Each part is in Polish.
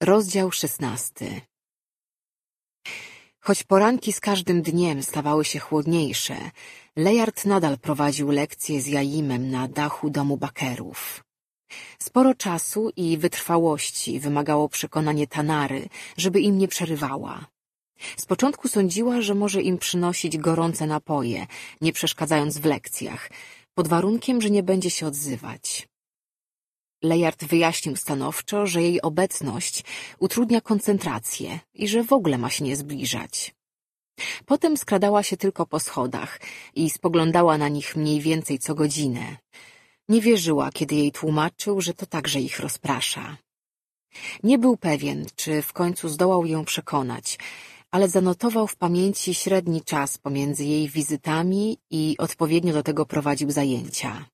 Rozdział 16. Choć poranki z każdym dniem stawały się chłodniejsze, Layard nadal prowadził lekcje z Jaimem na dachu domu Bakerów. Sporo czasu i wytrwałości wymagało przekonanie Tanary, żeby im nie przerywała. Z początku sądziła, że może im przynosić gorące napoje, nie przeszkadzając w lekcjach, pod warunkiem, że nie będzie się odzywać. Layard wyjaśnił stanowczo, że jej obecność utrudnia koncentrację i że w ogóle ma się nie zbliżać. Potem skradała się tylko po schodach i spoglądała na nich mniej więcej co godzinę. Nie wierzyła, kiedy jej tłumaczył, że to także ich rozprasza. Nie był pewien, czy w końcu zdołał ją przekonać, ale zanotował w pamięci średni czas pomiędzy jej wizytami i odpowiednio do tego prowadził zajęcia.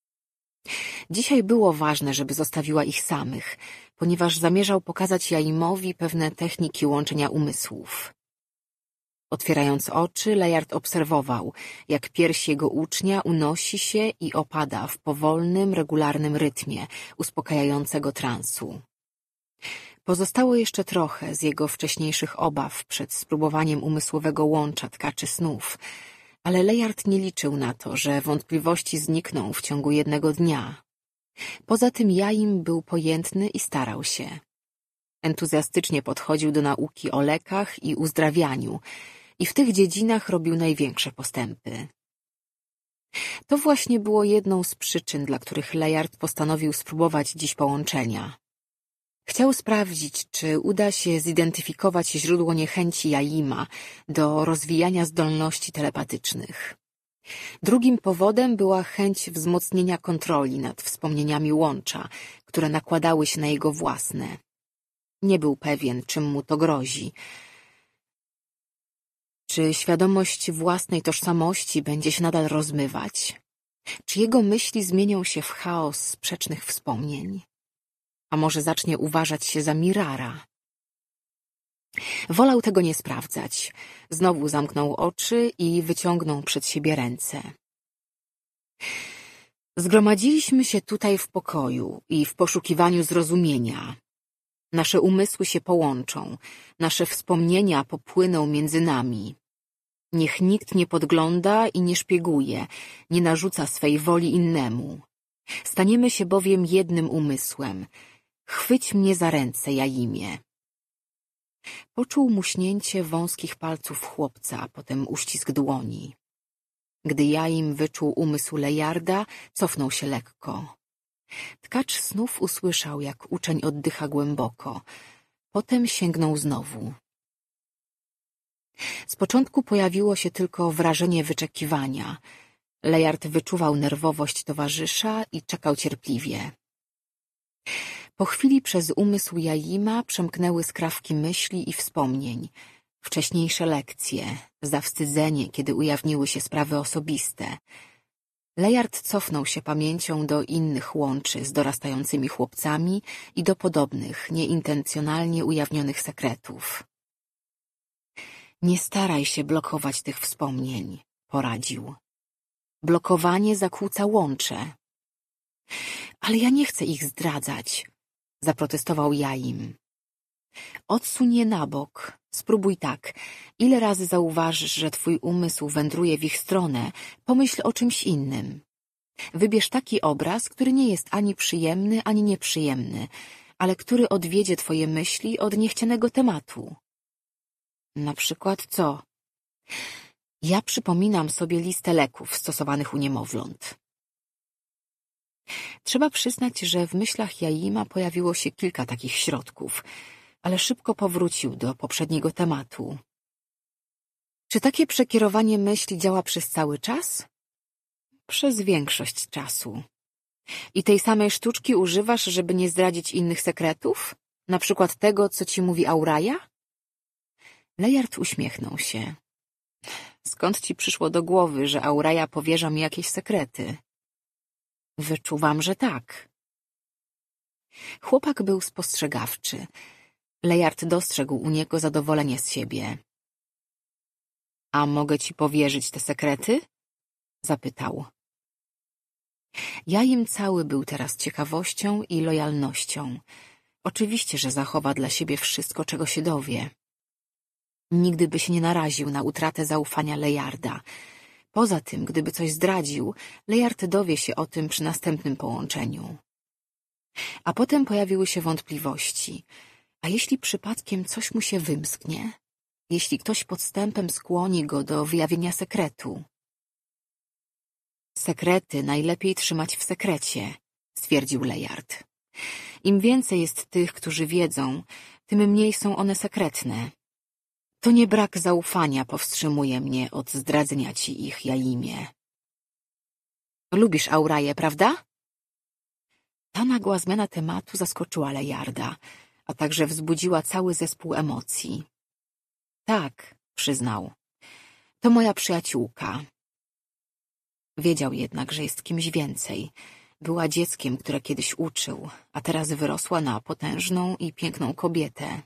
Dzisiaj było ważne, żeby zostawiła ich samych, ponieważ zamierzał pokazać Jaimowi pewne techniki łączenia umysłów. Otwierając oczy, Layard obserwował, jak pierś jego ucznia unosi się i opada w powolnym, regularnym rytmie uspokajającego transu. Pozostało jeszcze trochę z jego wcześniejszych obaw przed spróbowaniem umysłowego łącza tkaczy snów, ale Layard nie liczył na to, że wątpliwości znikną w ciągu jednego dnia. Poza tym Jaim był pojętny i starał się. Entuzjastycznie podchodził do nauki o lekach i uzdrawianiu i w tych dziedzinach robił największe postępy. To właśnie było jedną z przyczyn, dla których Layard postanowił spróbować dziś połączenia. Chciał sprawdzić, czy uda się zidentyfikować źródło niechęci Jaima do rozwijania zdolności telepatycznych. Drugim powodem była chęć wzmocnienia kontroli nad wspomnieniami łącza, które nakładały się na jego własne. Nie był pewien, czym mu to grozi. Czy świadomość własnej tożsamości będzie się nadal rozmywać? Czy jego myśli zmienią się w chaos sprzecznych wspomnień? A może zacznie uważać się za Mirara? Wolał tego nie sprawdzać. Znowu zamknął oczy i wyciągnął przed siebie ręce. Zgromadziliśmy się tutaj w pokoju i w poszukiwaniu zrozumienia. Nasze umysły się połączą, nasze wspomnienia popłyną między nami. Niech nikt nie podgląda i nie szpieguje, nie narzuca swej woli innemu. Staniemy się bowiem jednym umysłem. Chwyć mnie za ręce, Jaimie. Poczuł muśnięcie wąskich palców chłopca, potem uścisk dłoni. Gdy Jaim wyczuł umysł Layarda, cofnął się lekko. Tkacz snów usłyszał, jak uczeń oddycha głęboko. Potem sięgnął znowu. Z początku pojawiło się tylko wrażenie wyczekiwania. Layard wyczuwał nerwowość towarzysza i czekał cierpliwie. Po chwili przez umysł Jaima przemknęły skrawki myśli i wspomnień, wcześniejsze lekcje, zawstydzenie, kiedy ujawniły się sprawy osobiste. Layard cofnął się pamięcią do innych łączy z dorastającymi chłopcami i do podobnych, nieintencjonalnie ujawnionych sekretów. Nie staraj się blokować tych wspomnień, poradził. Blokowanie zakłóca łącze. Ale ja nie chcę ich zdradzać, zaprotestował Jaim. Odsuń je na bok. Spróbuj tak. Ile razy zauważysz, że twój umysł wędruje w ich stronę, pomyśl o czymś innym. Wybierz taki obraz, który nie jest ani przyjemny, ani nieprzyjemny, ale który odwiedzie twoje myśli od niechcianego tematu. Na przykład co? Ja przypominam sobie listę leków stosowanych u niemowląt. Trzeba przyznać, że w myślach Jaima pojawiło się kilka takich środków, ale szybko powrócił do poprzedniego tematu. Czy takie przekierowanie myśli działa przez cały czas? Przez większość czasu. I tej samej sztuczki używasz, żeby nie zdradzić innych sekretów? Na przykład tego, co ci mówi Auraja? Layard uśmiechnął się. Skąd ci przyszło do głowy, że Auraja powierza mi jakieś sekrety? Wyczuwam, że tak. Chłopak był spostrzegawczy. Layard dostrzegł u niego zadowolenie z siebie. A mogę ci powierzyć te sekrety? Zapytał. Jaim cały był teraz ciekawością i lojalnością. Oczywiście, że zachowa dla siebie wszystko, czego się dowie. Nigdy by się nie naraził na utratę zaufania Layarda. Poza tym, gdyby coś zdradził, Layard dowie się o tym przy następnym połączeniu. A potem pojawiły się wątpliwości. A jeśli przypadkiem coś mu się wymsknie? Jeśli ktoś podstępem skłoni go do wyjawienia sekretu? Sekrety najlepiej trzymać w sekrecie, stwierdził Layard. Im więcej jest tych, którzy wiedzą, tym mniej są one sekretne. To nie brak zaufania powstrzymuje mnie od zdradzenia ci ich, Jaimie. Lubisz Auraję, prawda? Ta nagła zmiana tematu zaskoczyła Layarda, a także wzbudziła cały zespół emocji. Tak, przyznał. To moja przyjaciółka. Wiedział jednak, że jest kimś więcej. Była dzieckiem, które kiedyś uczył, a teraz wyrosła na potężną i piękną kobietę.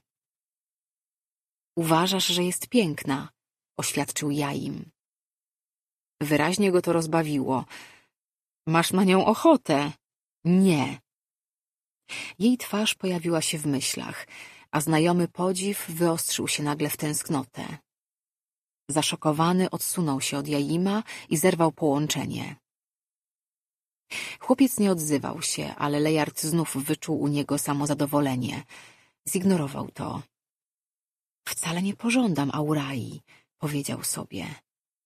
Uważasz, że jest piękna, oświadczył Jaim. Wyraźnie go to rozbawiło. Masz na nią ochotę? Nie. Jej twarz pojawiła się w myślach, a znajomy podziw wyostrzył się nagle w tęsknotę. Zaszokowany odsunął się od Jaima i zerwał połączenie. Chłopiec nie odzywał się, ale Layard znów wyczuł u niego samozadowolenie. Zignorował to. Wcale nie pożądam Aurai, powiedział sobie.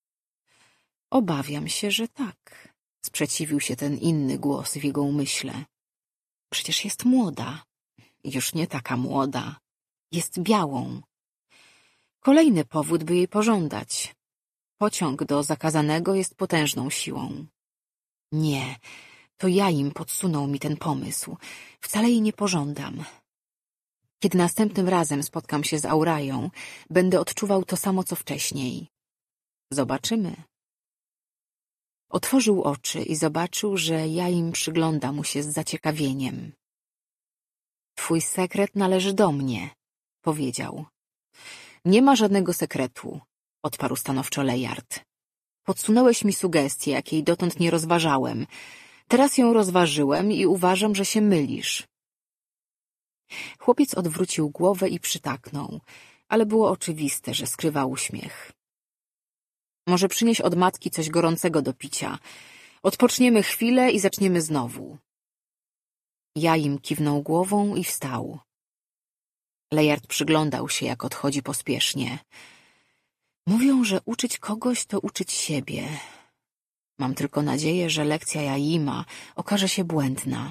Obawiam się, że tak, sprzeciwił się ten inny głos w jego umyśle. Przecież jest młoda. Już nie taka młoda. Jest białą. Kolejny powód, by jej pożądać. Pociąg do zakazanego jest potężną siłą. Nie, to Jaim podsunął mi ten pomysł. Wcale jej nie pożądam. Kiedy następnym razem spotkam się z Aurają, będę odczuwał to samo, co wcześniej. Zobaczymy. Otworzył oczy i zobaczył, że Jaim przygląda mu się z zaciekawieniem. Twój sekret należy do mnie, powiedział. Nie ma żadnego sekretu, odparł stanowczo Layard. Podsunąłeś mi sugestię, jakiej dotąd nie rozważałem. Teraz ją rozważyłem i uważam, że się mylisz. Chłopiec odwrócił głowę i przytaknął, ale było oczywiste, że skrywa uśmiech. Może przynieś od matki coś gorącego do picia. Odpoczniemy chwilę i zaczniemy znowu. Jaim kiwnął głową i wstał. Layard przyglądał się, jak odchodzi pospiesznie. Mówią, że uczyć kogoś to uczyć siebie. Mam tylko nadzieję, że lekcja Jaima okaże się błędna.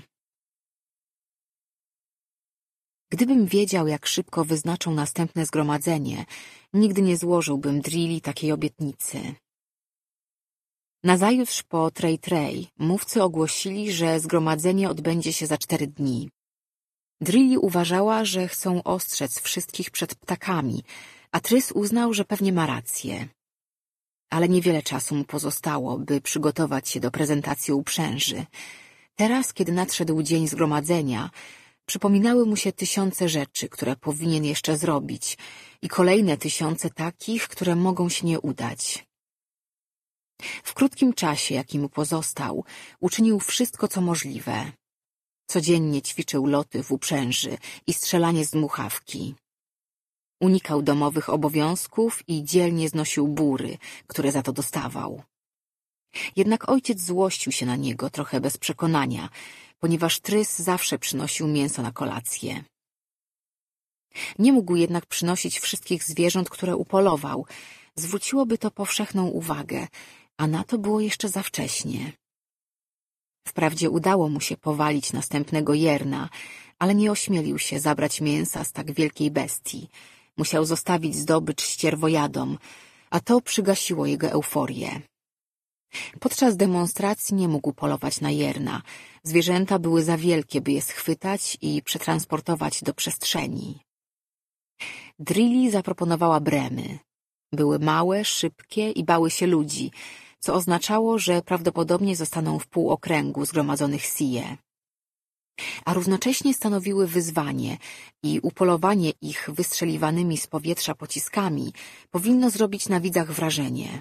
Gdybym wiedział, jak szybko wyznaczą następne zgromadzenie, nigdy nie złożyłbym Drilli takiej obietnicy. Nazajutrz po Trej mówcy ogłosili, że zgromadzenie odbędzie się za 4 dni. Drilli uważała, że chcą ostrzec wszystkich przed ptakami, a Trys uznał, że pewnie ma rację. Ale niewiele czasu mu pozostało, by przygotować się do prezentacji uprzęży. Teraz, kiedy nadszedł dzień zgromadzenia, przypominały mu się tysiące rzeczy, które powinien jeszcze zrobić i kolejne tysiące takich, które mogą się nie udać. W krótkim czasie, jaki mu pozostał, uczynił wszystko, co możliwe. Codziennie ćwiczył loty w uprzęży i strzelanie z dmuchawki. Unikał domowych obowiązków i dzielnie znosił bury, które za to dostawał. Jednak ojciec złościł się na niego trochę bez przekonania, ponieważ Trys zawsze przynosił mięso na kolację. Nie mógł jednak przynosić wszystkich zwierząt, które upolował. Zwróciłoby to powszechną uwagę, a na to było jeszcze za wcześnie. Wprawdzie udało mu się powalić następnego jerna, ale nie ośmielił się zabrać mięsa z tak wielkiej bestii. Musiał zostawić zdobycz ścierwojadom, a to przygasiło jego euforię. Podczas demonstracji nie mógł polować na jerna. Zwierzęta były za wielkie, by je schwytać i przetransportować do przestrzeni. Drilli zaproponowała bremy. Były małe, szybkie i bały się ludzi, co oznaczało, że prawdopodobnie zostaną w półokręgu zgromadzonych Sije. A równocześnie stanowiły wyzwanie i upolowanie ich wystrzeliwanymi z powietrza pociskami powinno zrobić na widzach wrażenie.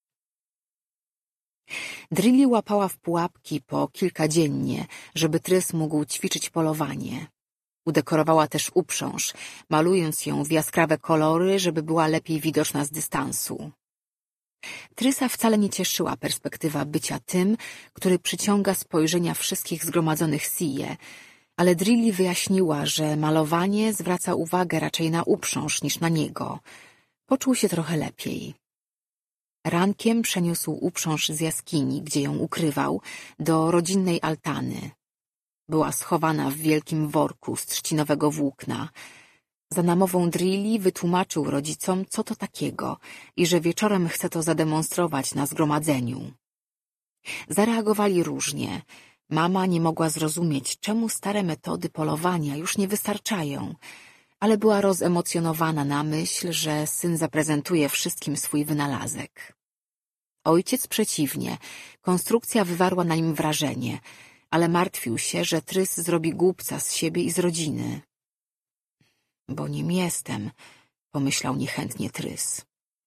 Drilli łapała w pułapki po kilka dziennie, żeby Trys mógł ćwiczyć polowanie. Udekorowała też uprząż, malując ją w jaskrawe kolory, żeby była lepiej widoczna z dystansu. Trysa wcale nie cieszyła perspektywa bycia tym, który przyciąga spojrzenia wszystkich zgromadzonych Sije, ale Drilli wyjaśniła, że malowanie zwraca uwagę raczej na uprząż niż na niego. Poczuł się trochę lepiej. Rankiem przeniósł uprząż z jaskini, gdzie ją ukrywał, do rodzinnej altany. Była schowana w wielkim worku z trzcinowego włókna. Za namową Drilli wytłumaczył rodzicom, co to takiego i że wieczorem chce to zademonstrować na zgromadzeniu. Zareagowali różnie. Mama nie mogła zrozumieć, czemu stare metody polowania już nie wystarczają, ale była rozemocjonowana na myśl, że syn zaprezentuje wszystkim swój wynalazek. Ojciec przeciwnie, konstrukcja wywarła na nim wrażenie, ale martwił się, że Trys zrobi głupca z siebie i z rodziny. Bo nim jestem, pomyślał niechętnie Trys.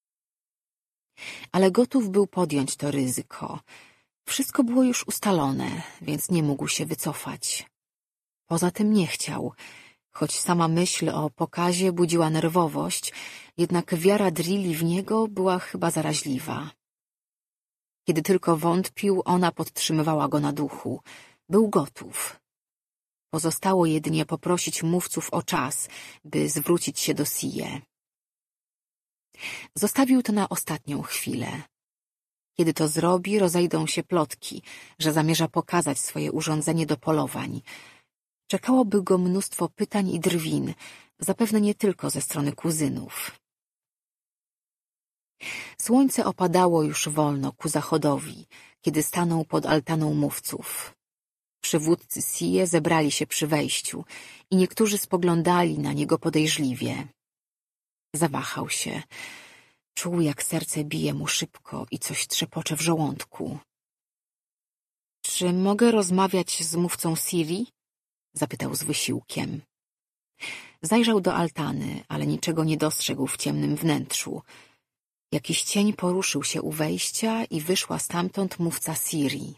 Ale gotów był podjąć to ryzyko. Wszystko było już ustalone, więc nie mógł się wycofać. Poza tym nie chciał. Choć sama myśl o pokazie budziła nerwowość, jednak wiara Drilli w niego była chyba zaraźliwa. Kiedy tylko wątpił, ona podtrzymywała go na duchu. Był gotów. Pozostało jedynie poprosić mówców o czas, by zwrócić się do Sije. Zostawił to na ostatnią chwilę. Kiedy to zrobi, rozejdą się plotki, że zamierza pokazać swoje urządzenie do polowań. Czekałoby go mnóstwo pytań i drwin, zapewne nie tylko ze strony kuzynów. Słońce opadało już wolno ku zachodowi, kiedy stanął pod altaną mówców. Przywódcy Sije zebrali się przy wejściu i niektórzy spoglądali na niego podejrzliwie. Zawahał się. Czuł, jak serce bije mu szybko i coś trzepocze w żołądku. — Czy mogę rozmawiać z mówcą Siri? — zapytał z wysiłkiem. Zajrzał do altany, ale niczego nie dostrzegł w ciemnym wnętrzu. Jakiś cień poruszył się u wejścia i wyszła stamtąd mówca Siri.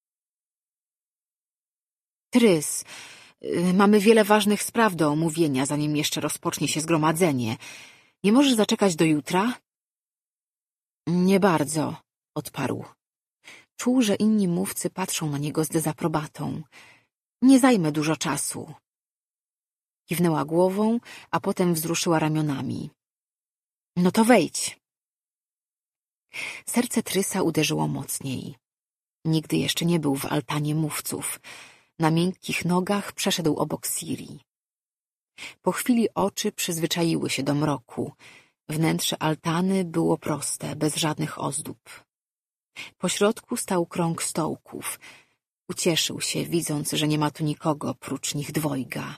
— Trys, mamy wiele ważnych spraw do omówienia, zanim jeszcze rozpocznie się zgromadzenie. Nie możesz zaczekać do jutra? — Nie bardzo — odparł. Czuł, że inni mówcy patrzą na niego z dezaprobatą. — Nie zajmę dużo czasu. Kiwnęła głową, a potem wzruszyła ramionami. — No to wejdź. Serce Trysa uderzyło mocniej. Nigdy jeszcze nie był w altanie mówców. Na miękkich nogach przeszedł obok Siri. Po chwili oczy przyzwyczaiły się do mroku. Wnętrze altany było proste, bez żadnych ozdób. Po środku stał krąg stołków. Ucieszył się, widząc, że nie ma tu nikogo prócz nich dwojga.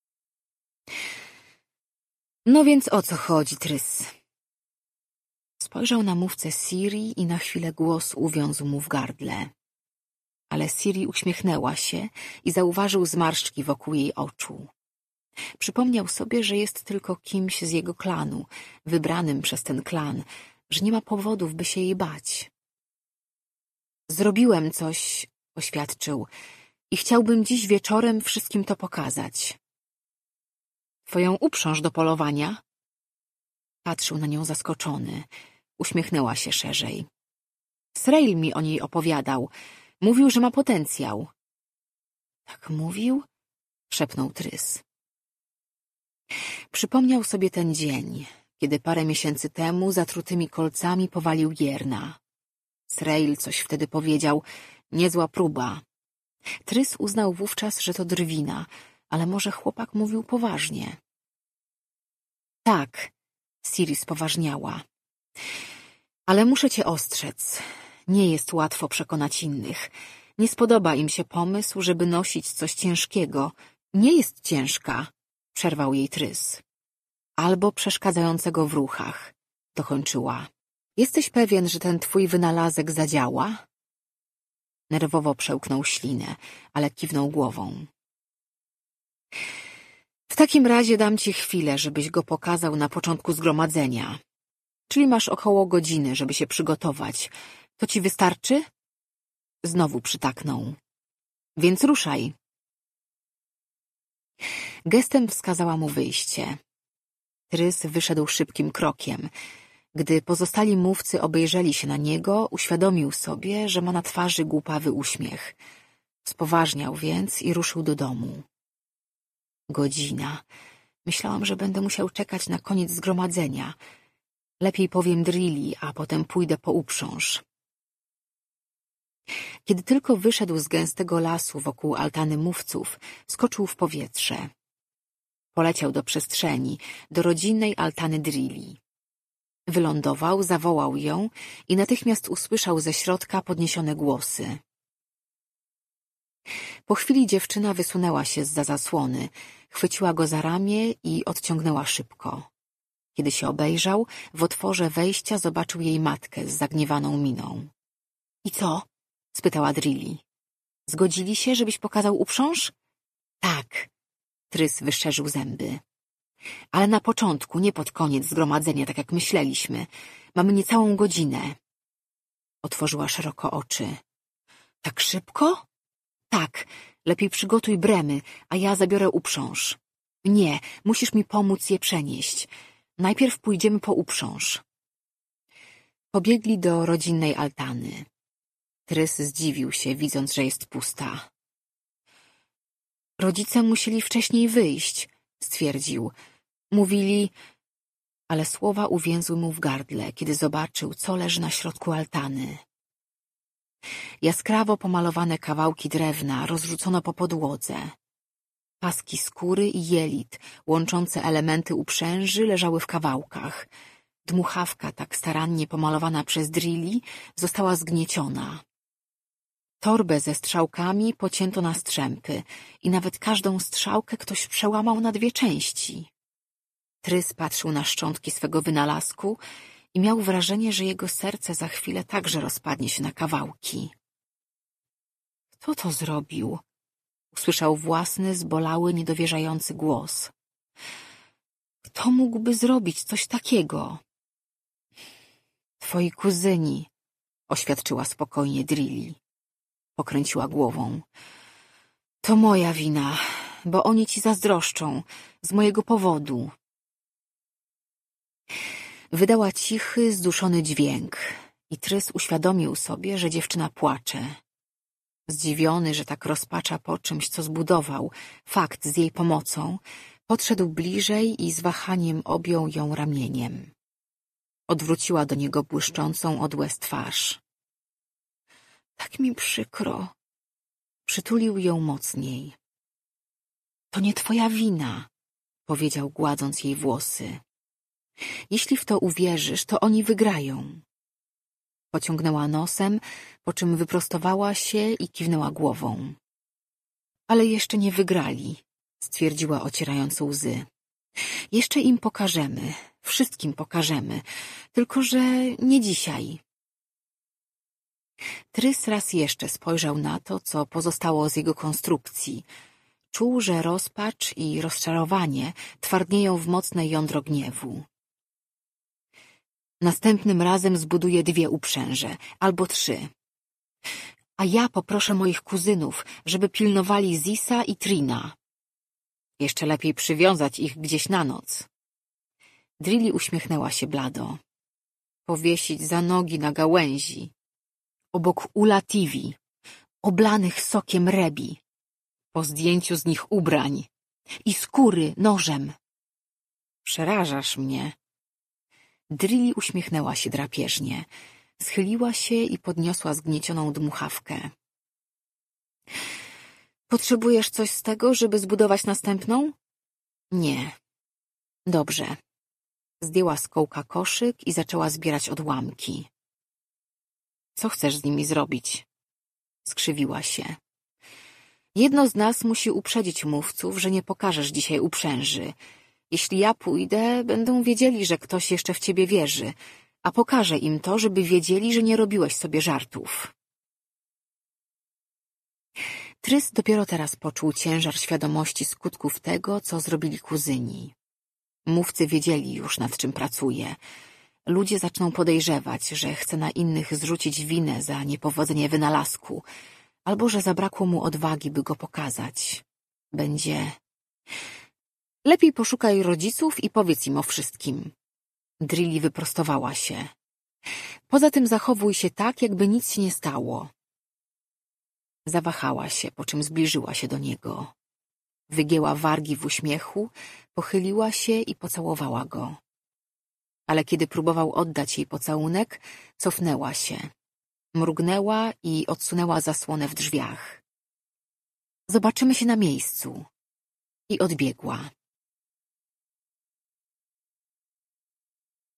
— No więc o co chodzi, Trys? Spojrzał na mówcę Siri i na chwilę głos uwiązł mu w gardle. Ale Siri uśmiechnęła się i zauważył zmarszczki wokół jej oczu. Przypomniał sobie, że jest tylko kimś z jego klanu, wybranym przez ten klan, że nie ma powodów, by się jej bać. — Zrobiłem coś — oświadczył — i chciałbym dziś wieczorem wszystkim to pokazać. — Twoją uprząż do polowania? Patrzył na nią zaskoczony. Uśmiechnęła się szerzej. Srail mi o niej opowiadał. Mówił, że ma potencjał. — Tak mówił? — szepnął Trys. Przypomniał sobie ten dzień, kiedy parę miesięcy temu zatrutymi kolcami powalił Jerna. Srail coś wtedy powiedział. Niezła próba. Trys uznał wówczas, że to drwina, ale może chłopak mówił poważnie. — Tak — Siri spoważniała. — Ale muszę cię ostrzec. Nie jest łatwo przekonać innych. Nie spodoba im się pomysł, żeby nosić coś ciężkiego. Nie jest ciężka — przerwał jej Trys. — Albo przeszkadzającego w ruchach — dokończyła. — Jesteś pewien, że ten twój wynalazek zadziała? Nerwowo przełknął ślinę, ale kiwnął głową. — W takim razie dam ci chwilę, żebyś go pokazał na początku zgromadzenia. Czyli masz około godziny, żeby się przygotować. To ci wystarczy? Znowu przytaknął. — Więc ruszaj. Gestem wskazała mu wyjście. Trys wyszedł szybkim krokiem. Gdy pozostali mówcy obejrzeli się na niego, uświadomił sobie, że ma na twarzy głupawy uśmiech. Spoważniał więc i ruszył do domu. Godzina. Myślałam, że będę musiał czekać na koniec zgromadzenia. Lepiej powiem Drilli, a potem pójdę po uprząż. Kiedy tylko wyszedł z gęstego lasu wokół altany mówców, skoczył w powietrze. Poleciał do przestrzeni, do rodzinnej altany Drilli. Wylądował, zawołał ją i natychmiast usłyszał ze środka podniesione głosy. Po chwili dziewczyna wysunęła się zza zasłony, chwyciła go za ramię i odciągnęła szybko. Kiedy się obejrzał, w otworze wejścia zobaczył jej matkę z zagniewaną miną. — I co? — spytała Drilli. — Zgodzili się, żebyś pokazał uprząż? — Tak. Trys wyszczerzył zęby. — Ale na początku, nie pod koniec zgromadzenia, tak jak myśleliśmy. Mamy niecałą godzinę. Otworzyła szeroko oczy. — Tak szybko? — Tak. Lepiej przygotuj bremy, a ja zabiorę uprząż. — Nie, musisz mi pomóc je przenieść. Najpierw pójdziemy po uprząż. Pobiegli do rodzinnej altany. Trys zdziwił się, widząc, że jest pusta. — Rodzice musieli wcześniej wyjść — stwierdził. Mówili... Ale słowa uwięzły mu w gardle, kiedy zobaczył, co leży na środku altany. Jaskrawo pomalowane kawałki drewna rozrzucono po podłodze. Paski skóry i jelit, łączące elementy uprzęży, leżały w kawałkach. Dmuchawka, tak starannie pomalowana przez Drilli, została zgnieciona. Torbę ze strzałkami pocięto na strzępy i nawet każdą strzałkę ktoś przełamał na dwie części. Trys patrzył na szczątki swego wynalazku i miał wrażenie, że jego serce za chwilę także rozpadnie się na kawałki. Kto to zrobił? Usłyszał własny, zbolały, niedowierzający głos. Kto mógłby zrobić coś takiego? Twoi kuzyni, oświadczyła spokojnie Drilli. Pokręciła głową. To moja wina, bo oni ci zazdroszczą, z mojego powodu. Wydała cichy, zduszony dźwięk i Trys uświadomił sobie, że dziewczyna płacze. Zdziwiony, że tak rozpacza po czymś, co zbudował, fakt z jej pomocą, podszedł bliżej i z wahaniem objął ją ramieniem. Odwróciła do niego błyszczącą od łez twarz. Tak mi przykro. Przytulił ją mocniej. To nie twoja wina, powiedział, gładząc jej włosy. Jeśli w to uwierzysz, to oni wygrają. Pociągnęła nosem, po czym wyprostowała się i kiwnęła głową. Ale jeszcze nie wygrali, stwierdziła, ocierając łzy. Jeszcze im pokażemy, wszystkim pokażemy, tylko że nie dzisiaj. Trys raz jeszcze spojrzał na to, co pozostało z jego konstrukcji. Czuł, że rozpacz i rozczarowanie twardnieją w mocne jądro gniewu. Następnym razem zbuduję 2 uprzęże, albo 3. A ja poproszę moich kuzynów, żeby pilnowali Zisa i Trina. Jeszcze lepiej przywiązać ich gdzieś na noc. Drilli uśmiechnęła się blado. Powiesić za nogi na gałęzi. Obok ula Tivi, oblanych sokiem rebi. Po zdjęciu z nich ubrań. I skóry nożem. Przerażasz mnie. Drilli uśmiechnęła się drapieżnie. Schyliła się i podniosła zgniecioną dmuchawkę. Potrzebujesz coś z tego, żeby zbudować następną? Nie. Dobrze. Zdjęła z kołka koszyk i zaczęła zbierać odłamki. Co chcesz z nimi zrobić? Skrzywiła się. Jedno z nas musi uprzedzić mówców, że nie pokażesz dzisiaj uprzęży. Jeśli ja pójdę, będą wiedzieli, że ktoś jeszcze w ciebie wierzy, a pokażę im to, żeby wiedzieli, że nie robiłeś sobie żartów. Trys dopiero teraz poczuł ciężar świadomości skutków tego, co zrobili kuzyni. Mówcy wiedzieli już, nad czym pracuje. Ludzie zaczną podejrzewać, że chce na innych zrzucić winę za niepowodzenie wynalazku, albo że zabrakło mu odwagi, by go pokazać. Będzie Lepiej poszukaj rodziców i powiedz im o wszystkim. Drilli wyprostowała się. Poza tym zachowuj się tak, jakby nic się nie stało. Zawahała się, po czym zbliżyła się do niego. Wygięła wargi w uśmiechu, pochyliła się i pocałowała go. Ale kiedy próbował oddać jej pocałunek, cofnęła się. Mrugnęła i odsunęła zasłonę w drzwiach. Zobaczymy się na miejscu. I odbiegła.